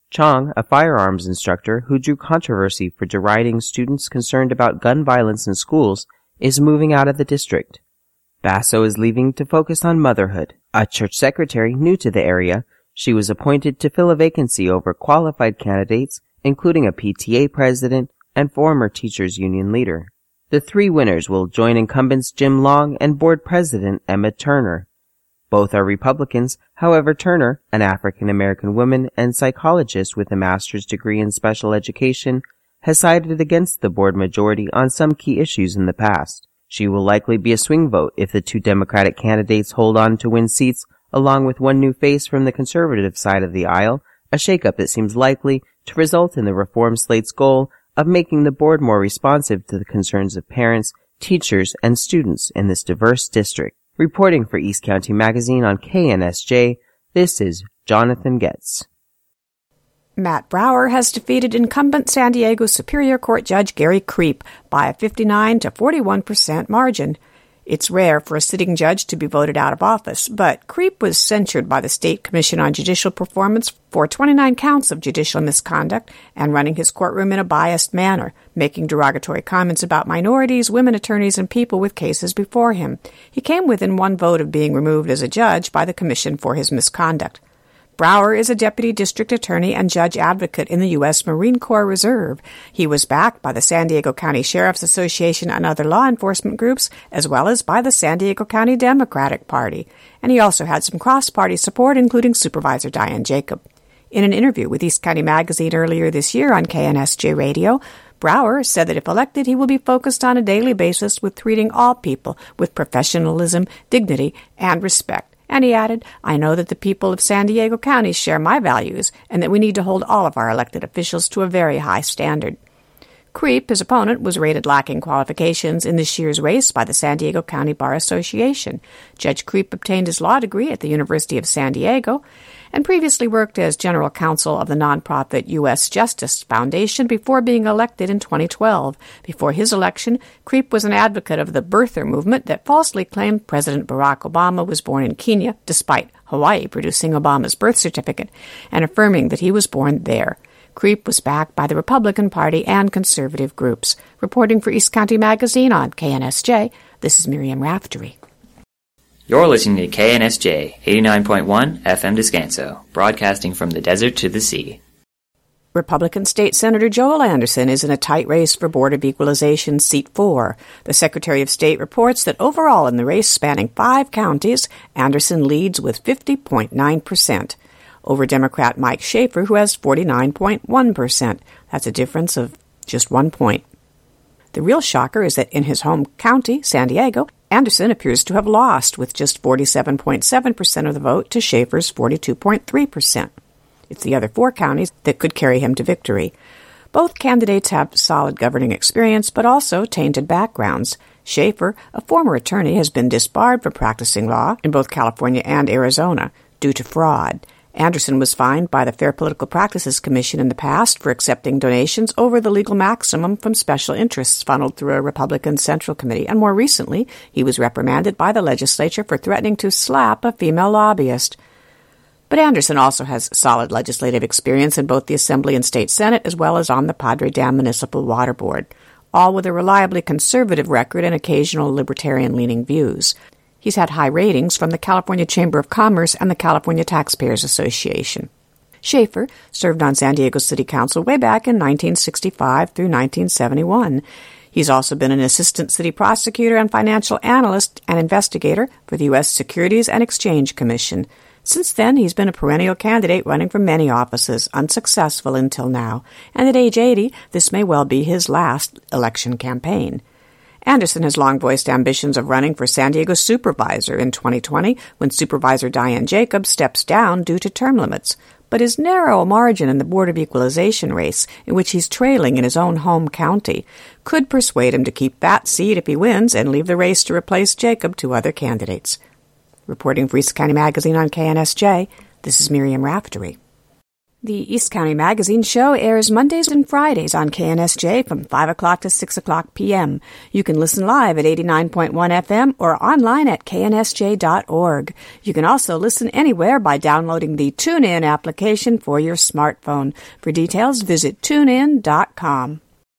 Chong, a firearms instructor who drew controversy for deriding students concerned about gun violence in schools, is moving out of the district. Basso is leaving to focus on motherhood. A church secretary new to the area, she was appointed to fill a vacancy over qualified candidates, including a P T A president and former teachers union leader. The three winners will join incumbents Jim Long and board president Emma Turner. Both are Republicans. However, Turner, an African-American woman and psychologist with a master's degree in special education, has sided against the board majority on some key issues in the past. She will likely be a swing vote if the two Democratic candidates hold on to win seats, along with one new face from the conservative side of the aisle, a shakeup that seems likely to result in the reform slate's goal of making the board more responsive to the concerns of parents, teachers, and students in this diverse district. Reporting for East County Magazine on K N S J, this is Jonathan Getz. Matt Brower has defeated incumbent San Diego Superior Court Judge Gary Creep by a fifty-nine to forty-one percent margin. It's rare for a sitting judge to be voted out of office, but Creep was censured by the State Commission on Judicial Performance for twenty-nine counts of judicial misconduct and running his courtroom in a biased manner, making derogatory comments about minorities, women attorneys, and people with cases before him. He came within one vote of being removed as a judge by the Commission for his misconduct. Brower is a deputy district attorney and judge advocate in the U S Marine Corps Reserve. He was backed by the San Diego County Sheriff's Association and other law enforcement groups, as well as by the San Diego County Democratic Party. And he also had some cross-party support, including Supervisor Diane Jacob. In an interview with East County Magazine earlier this year on K N S J Radio, Brower said that if elected, he will be focused on a daily basis with treating all people with professionalism, dignity, and respect. And he added, I know that the people of San Diego County share my values and that we need to hold all of our elected officials to a very high standard. Creep, his opponent, was rated lacking qualifications in this year's race by the San Diego County Bar Association. Judge Creep obtained his law degree at the University of San Diego and previously worked as general counsel of the nonprofit U S Justice Foundation before being elected in twenty twelve. Before his election, Creep was an advocate of the birther movement that falsely claimed President Barack Obama was born in Kenya, despite Hawaii producing Obama's birth certificate, and affirming that he was born there. Creep was backed by the Republican Party and conservative groups. Reporting for East County Magazine on K N S J, this is Miriam Raftery. You're listening to K N S J, eighty-nine point one F M Descanso, broadcasting from the desert to the sea. Republican State Senator Joel Anderson is in a tight race for Board of Equalization Seat four. The Secretary of State reports that overall in the race spanning five counties, Anderson leads with fifty point nine percent. Over Democrat Mike Schaefer, who has forty-nine point one percent. That's a difference of just one point. The real shocker is that in his home county, San Diego, Anderson appears to have lost with just forty-seven point seven percent of the vote to Schaefer's forty-two point three percent. It's the other four counties that could carry him to victory. Both candidates have solid governing experience, but also tainted backgrounds. Schaefer, a former attorney, has been disbarred from practicing law in both California and Arizona due to fraud. Anderson was fined by the Fair Political Practices Commission in the past for accepting donations over the legal maximum from special interests funneled through a Republican Central Committee, and more recently, he was reprimanded by the legislature for threatening to slap a female lobbyist. But Anderson also has solid legislative experience in both the Assembly and State Senate, as well as on the Padre Dam Municipal Water Board, all with a reliably conservative record and occasional libertarian-leaning views. He's had high ratings from the California Chamber of Commerce and the California Taxpayers Association. Schaefer served on San Diego City Council way back in nineteen sixty-five through nineteen seventy-one. He's also been an assistant city prosecutor and financial analyst and investigator for the U S Securities and Exchange Commission. Since then, he's been a perennial candidate running for many offices, unsuccessful until now, and at age eighty, this may well be his last election campaign. Anderson has long voiced ambitions of running for San Diego Supervisor in twenty twenty when Supervisor Diane Jacob steps down due to term limits. But his narrow margin in the Board of Equalization race, in which he's trailing in his own home county, could persuade him to keep that seat if he wins and leave the race to replace Jacob to other candidates. Reporting for East County Magazine on K N S J, this is Miriam Raftery. The East County Magazine Show airs Mondays and Fridays on K N S J from five o'clock to six o'clock p.m. You can listen live at eighty-nine point one F M or online at K N S J dot org. You can also listen anywhere by downloading the TuneIn application for your smartphone. For details, visit tune in dot com.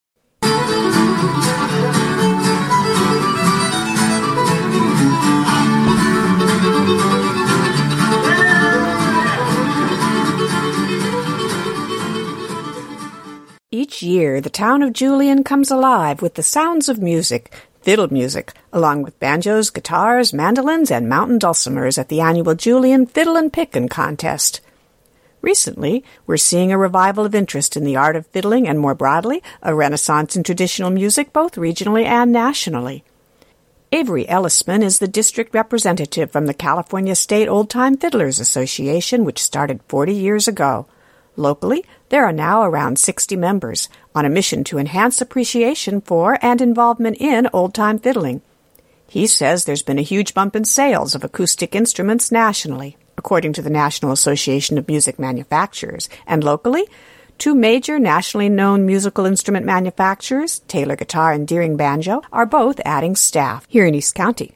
Each year, the town of Julian comes alive with the sounds of music, fiddle music, along with banjos, guitars, mandolins, and mountain dulcimers at the annual Julian Fiddle and Pickin' Contest. Recently, we're seeing a revival of interest in the art of fiddling and, more broadly, a renaissance in traditional music both regionally and nationally. Avery Ellisman is the district representative from the California State Old-Time Fiddlers Association, which started forty years ago. Locally, there are now around sixty members on a mission to enhance appreciation for and involvement in old-time fiddling. He says there's been a huge bump in sales of acoustic instruments nationally, according to the National Association of Music Manufacturers, and locally, two major nationally known musical instrument manufacturers, Taylor Guitar and Deering Banjo, are both adding staff here in East County.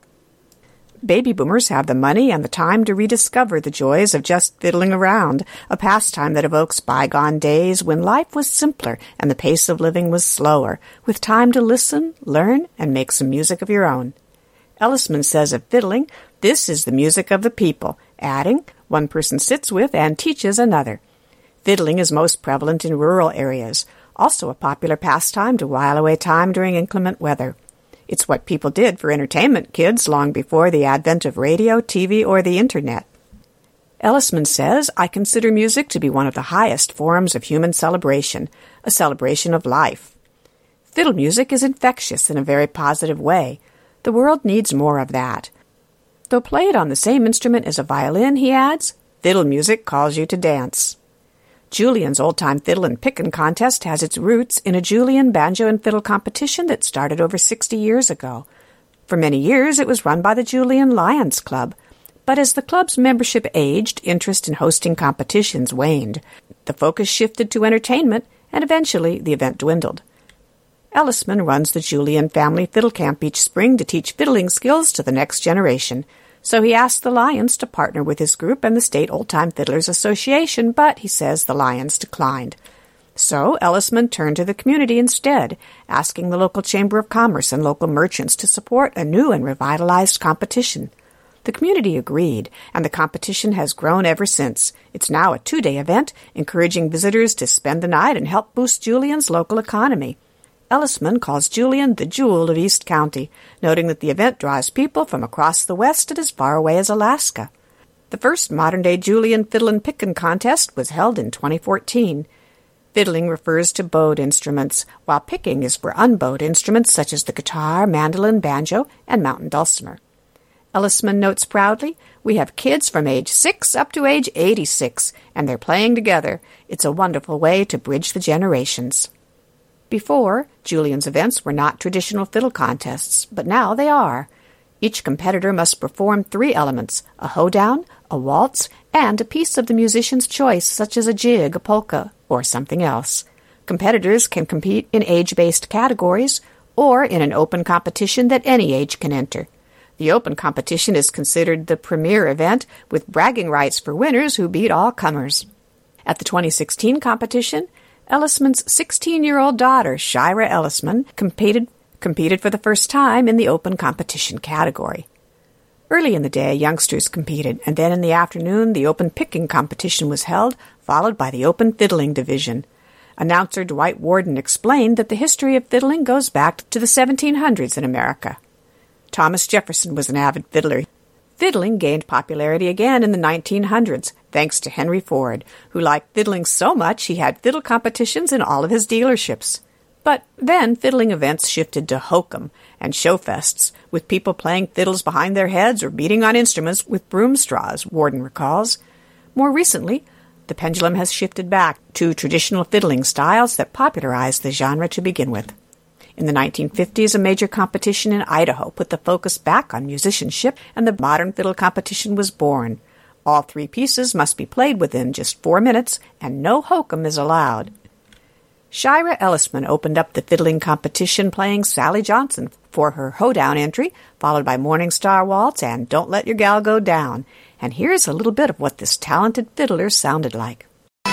Baby boomers have the money and the time to rediscover the joys of just fiddling around, a pastime that evokes bygone days when life was simpler and the pace of living was slower, with time to listen, learn, and make some music of your own. Ellisman says of fiddling, this is the music of the people, adding, one person sits with and teaches another. Fiddling is most prevalent in rural areas, also a popular pastime to while away time during inclement weather. It's what people did for entertainment kids long before the advent of radio, T V, or the Internet. Ellisman says, I consider music to be one of the highest forms of human celebration, a celebration of life. Fiddle music is infectious in a very positive way. The world needs more of that. Though played on the same instrument as a violin, he adds, fiddle music calls you to dance. Julian's Old-Time Fiddle and Pickin' Contest has its roots in a Julian banjo and fiddle competition that started over sixty years ago. For many years, it was run by the Julian Lions Club, but as the club's membership aged, interest in hosting competitions waned. The focus shifted to entertainment, and eventually the event dwindled. Ellisman runs the Julian Family Fiddle Camp each spring to teach fiddling skills to the next generation. So he asked the Lions to partner with his group and the State Old-Time Fiddlers Association, but he says the Lions declined. So Ellisman turned to the community instead, asking the local Chamber of Commerce and local merchants to support a new and revitalized competition. The community agreed, and the competition has grown ever since. It's now a two-day event, encouraging visitors to spend the night and help boost Julian's local economy. Ellisman calls Julian the jewel of East County, noting that the event draws people from across the West and as far away as Alaska. The first modern-day Julian Fiddle and Pickin' Contest was held in twenty fourteen. Fiddling refers to bowed instruments, while picking is for unbowed instruments such as the guitar, mandolin, banjo, and mountain dulcimer. Ellisman notes proudly, we have kids from age six up to age eighty-six, and they're playing together. It's a wonderful way to bridge the generations. Before, Julian's events were not traditional fiddle contests, but now they are. Each competitor must perform three elements, a hoedown, a waltz, and a piece of the musician's choice, such as a jig, a polka, or something else. Competitors can compete in age-based categories, or in an open competition that any age can enter. The open competition is considered the premier event, with bragging rights for winners who beat all comers. At the twenty sixteen competition, Ellisman's sixteen-year-old daughter, Shira Ellisman, competed, competed for the first time in the open competition category. Early in the day, youngsters competed, and then in the afternoon, the open picking competition was held, followed by the open fiddling division. Announcer Dwight Warden explained that the history of fiddling goes back to the seventeen hundreds in America. Thomas Jefferson was an avid fiddler. Fiddling gained popularity again in the nineteen hundreds, thanks to Henry Ford, who liked fiddling so much he had fiddle competitions in all of his dealerships. But then fiddling events shifted to hokum and showfests, with people playing fiddles behind their heads or beating on instruments with broom straws, Warden recalls. More recently, the pendulum has shifted back to traditional fiddling styles that popularized the genre to begin with. In the nineteen fifties, a major competition in Idaho put the focus back on musicianship, and the modern fiddle competition was born. All three pieces must be played within just four minutes, and no hokum is allowed. Shira Ellisman opened up the fiddling competition playing Sally Johnson for her hoedown entry, followed by Morning Star Waltz and Don't Let Your Gal Go Down. And here's a little bit of what this talented fiddler sounded like.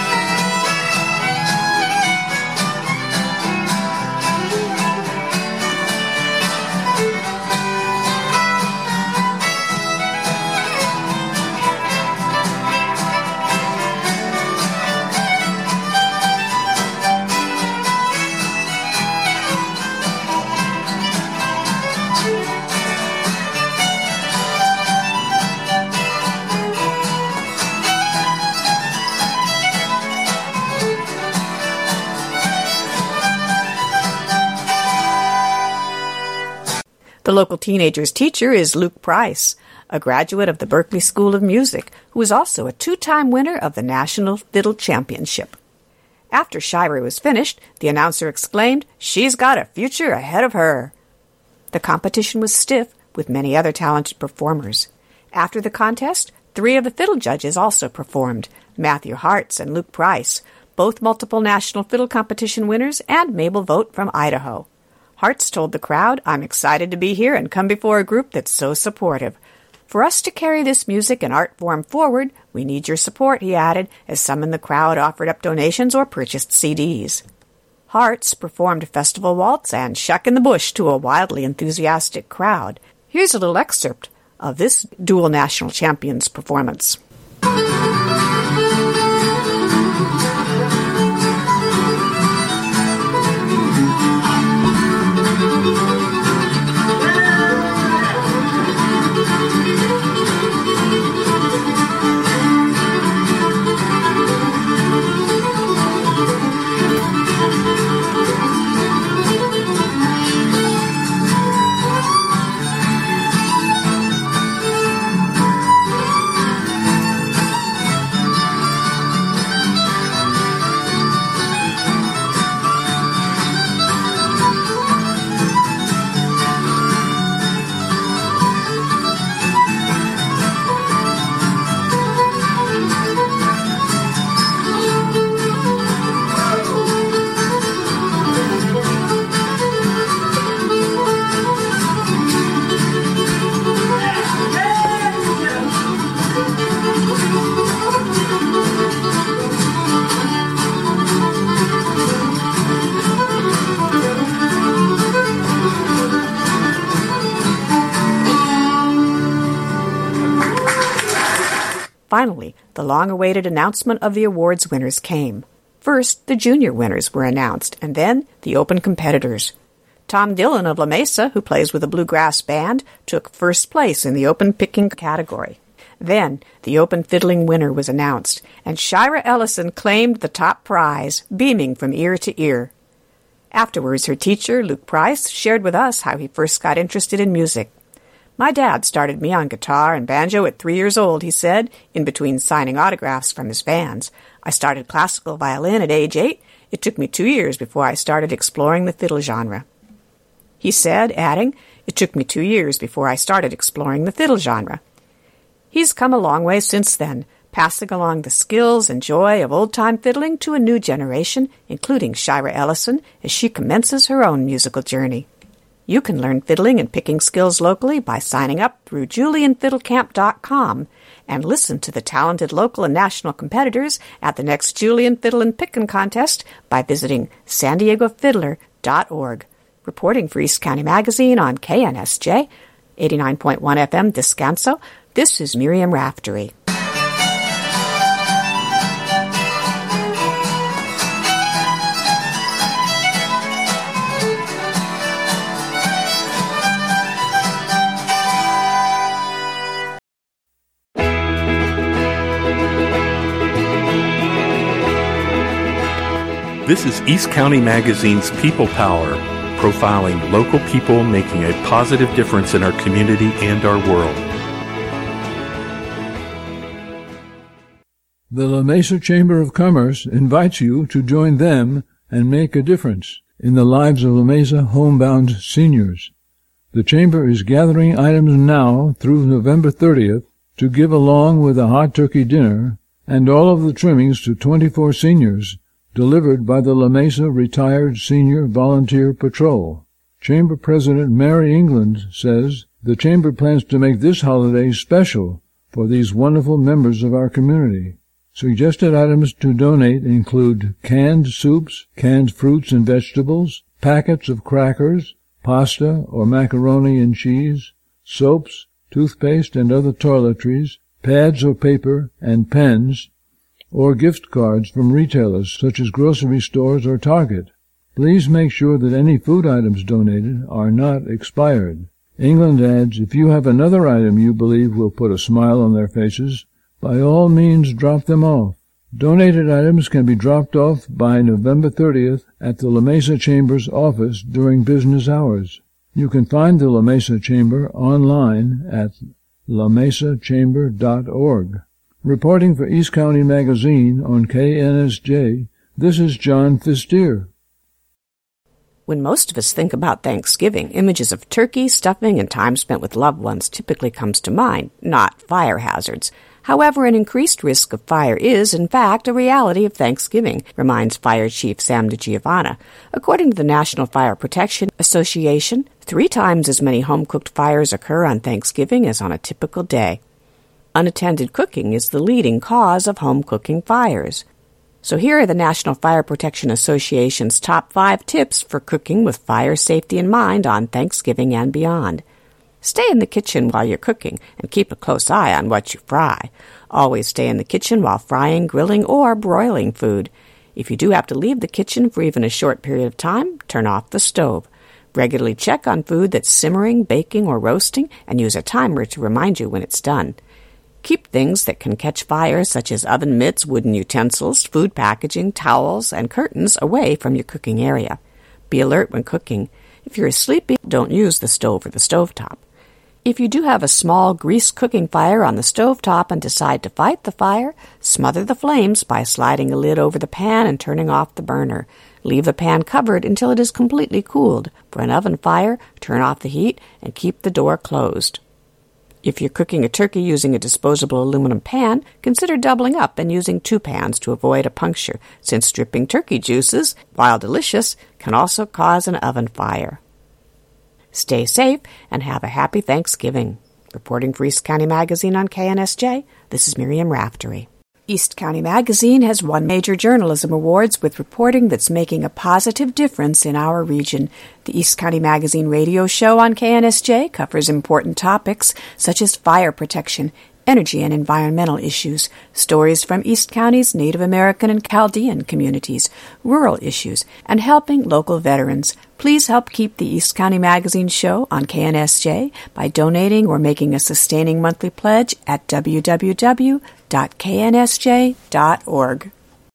The local teenager's teacher is Luke Price, a graduate of the Berklee School of Music, who is also a two-time winner of the National Fiddle Championship. After Shira was finished, the announcer exclaimed, "She's got a future ahead of her." The competition was stiff, with many other talented performers. After the contest, three of the fiddle judges also performed, Matthew Hartz and Luke Price, both multiple National Fiddle Competition winners, and Mabel Vogt from Idaho. Hartz told the crowd, "I'm excited to be here and come before a group that's so supportive. For us to carry this music and art form forward, we need your support," he added, as some in the crowd offered up donations or purchased C Ds. Hartz performed Festival Waltz and Shuck in the Bush to a wildly enthusiastic crowd. Here's a little excerpt of this dual national champions performance. Finally, the long-awaited announcement of the awards winners came. First, the junior winners were announced, and then the open competitors. Tom Dillon of La Mesa, who plays with a bluegrass band, took first place in the open picking category. Then, the open fiddling winner was announced, and Shira Ellison claimed the top prize, beaming from ear to ear. Afterwards, her teacher, Luke Price, shared with us how he first got interested in music. "My dad started me on guitar and banjo at three years old," he said, in between signing autographs from his fans. "I started classical violin at age eight. It took me two years before I started exploring the fiddle genre." He said, adding, "It took me two years before I started exploring the fiddle genre." He's come a long way since then, passing along the skills and joy of old-time fiddling to a new generation, including Shira Ellison, as she commences her own musical journey. You can learn fiddling and picking skills locally by signing up through julian fiddle camp dot com and listen to the talented local and national competitors at the next Julian Fiddle and Pickin' Contest by visiting san diego fiddler dot org. Reporting for East County Magazine on K N S J, eighty-nine point one F M Descanso, this is Miriam Raftery. This is East County Magazine's People Power, profiling local people making a positive difference in our community and our world. The La Mesa Chamber of Commerce invites you to join them and make a difference in the lives of La Mesa homebound seniors. The Chamber is gathering items now through November thirtieth to give along with a hot turkey dinner and all of the trimmings to twenty-four seniors, delivered by the La Mesa Retired Senior Volunteer Patrol. Chamber President Mary England says the Chamber plans to make this holiday special for these wonderful members of our community. Suggested items to donate include canned soups, canned fruits and vegetables, packets of crackers, pasta or macaroni and cheese, soaps, toothpaste and other toiletries, pads or paper and pens, or gift cards from retailers such as grocery stores or Target. Please make sure that any food items donated are not expired. England adds, if you have another item you believe will put a smile on their faces, by all means drop them off. Donated items can be dropped off by November thirtieth at the La Mesa Chamber's office during business hours. You can find the La Mesa Chamber online at la mesa chamber dot org. Reporting for East County Magazine on K N S J, this is John Fistier. When most of us think about Thanksgiving, images of turkey, stuffing, and time spent with loved ones typically comes to mind, not fire hazards. However, an increased risk of fire is, in fact, a reality of Thanksgiving, reminds Fire Chief Sam DiGiovanna. According to the National Fire Protection Association, three times as many home-cooked fires occur on Thanksgiving as on a typical day. Unattended cooking is the leading cause of home cooking fires. So here are the National Fire Protection Association's top five tips for cooking with fire safety in mind on Thanksgiving and beyond. Stay in the kitchen while you're cooking and keep a close eye on what you fry. Always stay in the kitchen while frying, grilling, or broiling food. If you do have to leave the kitchen for even a short period of time, turn off the stove. Regularly check on food that's simmering, baking, or roasting, and use a timer to remind you when it's done. Keep things that can catch fire, such as oven mitts, wooden utensils, food packaging, towels, and curtains, away from your cooking area. Be alert when cooking. If you're sleepy, don't use the stove or the stovetop. If you do have a small grease cooking fire on the stovetop and decide to fight the fire, smother the flames by sliding a lid over the pan and turning off the burner. Leave the pan covered until it is completely cooled. For an oven fire, turn off the heat and keep the door closed. If you're cooking a turkey using a disposable aluminum pan, consider doubling up and using two pans to avoid a puncture, since dripping turkey juices, while delicious, can also cause an oven fire. Stay safe and have a happy Thanksgiving. Reporting for East County Magazine on K N S J, this is Miriam Raftery. East County Magazine has won major journalism awards with reporting that's making a positive difference in our region. The East County Magazine radio show on K N S J covers important topics such as fire protection, energy and environmental issues, stories from East County's Native American and Chaldean communities, rural issues, and helping local veterans. Please help keep the East County Magazine show on K N S J by donating or making a sustaining monthly pledge at w w w dot k n s j dot org.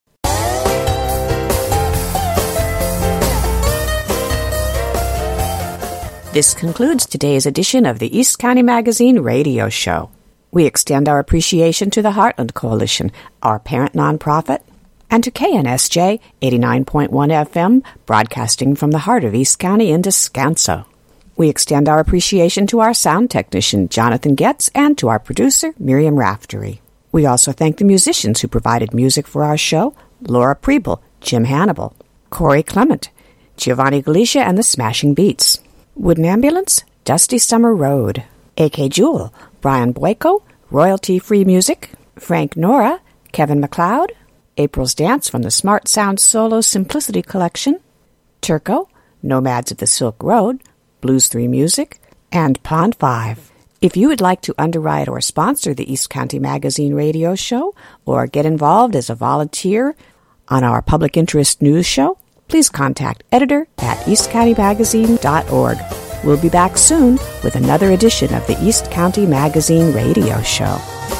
This concludes today's edition of the East County Magazine radio show. We extend our appreciation to the Heartland Coalition, our parent nonprofit, and to K N S J eighty-nine point one F M, broadcasting from the heart of East County in Descanso. We extend our appreciation to our sound technician, Jonathan Getz, and to our producer, Miriam Raftery. We also thank the musicians who provided music for our show, Laura Preble, Jim Hannibal, Corey Clement, Giovanni Galicia and the Smashing Beats, Wooden Ambulance, Dusty Summer Road, A K Jewel, Brian Boyko, Royalty-Free Music, Frank Nora, Kevin MacLeod, April's Dance from the Smart Sound Solo Simplicity Collection, Turco, Nomads of the Silk Road, Blues three Music, and Pond five. If you would like to underwrite or sponsor the East County Magazine radio show or get involved as a volunteer on our public interest news show, please contact editor at east county magazine dot org. We'll be back soon with another edition of the East County Magazine radio show.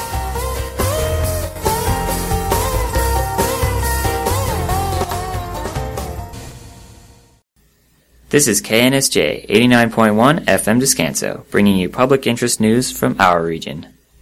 This is K N S J eighty-nine point one F M Descanso, bringing you public interest news from our region.